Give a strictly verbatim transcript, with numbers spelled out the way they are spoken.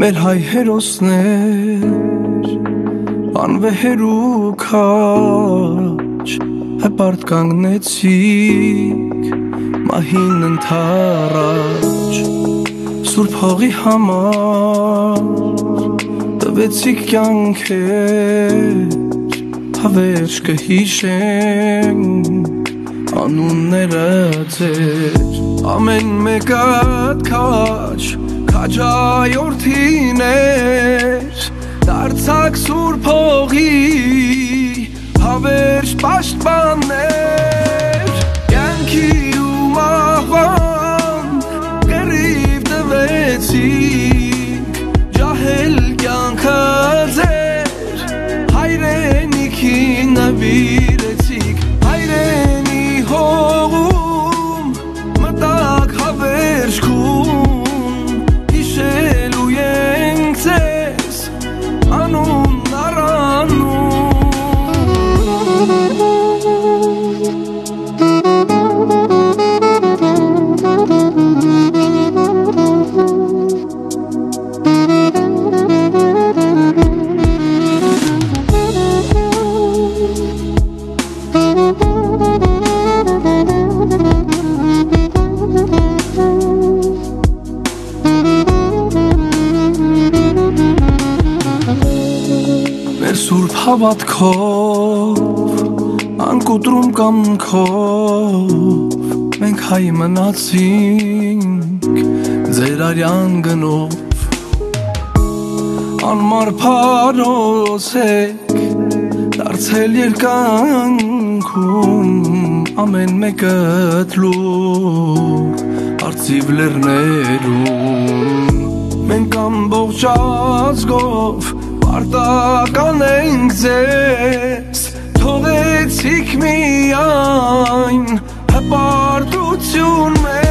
Մեր հայ հերոսներ անվեհեր ու քաջ հպարտ կանգնեցիք մահին ընթառաջ Սուրբ հողի համար տվեցիք կյանքեր հավերժ կհիշենք անունները ձեր ամեն մեկդ քաջ քաջայորդիներ դարձակ Սուրբ հողի հավերժ պաշտպաններ կյանքի ու մահվան կռիվ տվեցիք ջահել կյանքը ձեր հայրենիքին նվիրեցիք հայրենի հողում մտակ հավերժքում հիշելու ենք ձեզ անուն առանուն Սուրբ հավատքով անկոտրում կամքով մենք հայ մնացինք ձեր արյան գնով անմար փարոսեք դարձել երկանքում ամեն մեկդ լուր արծիվ լեռներում մենք ամբողջ ազգով Պարտական ենք ձեզ, թողեցիք միայն հպարտություն մեր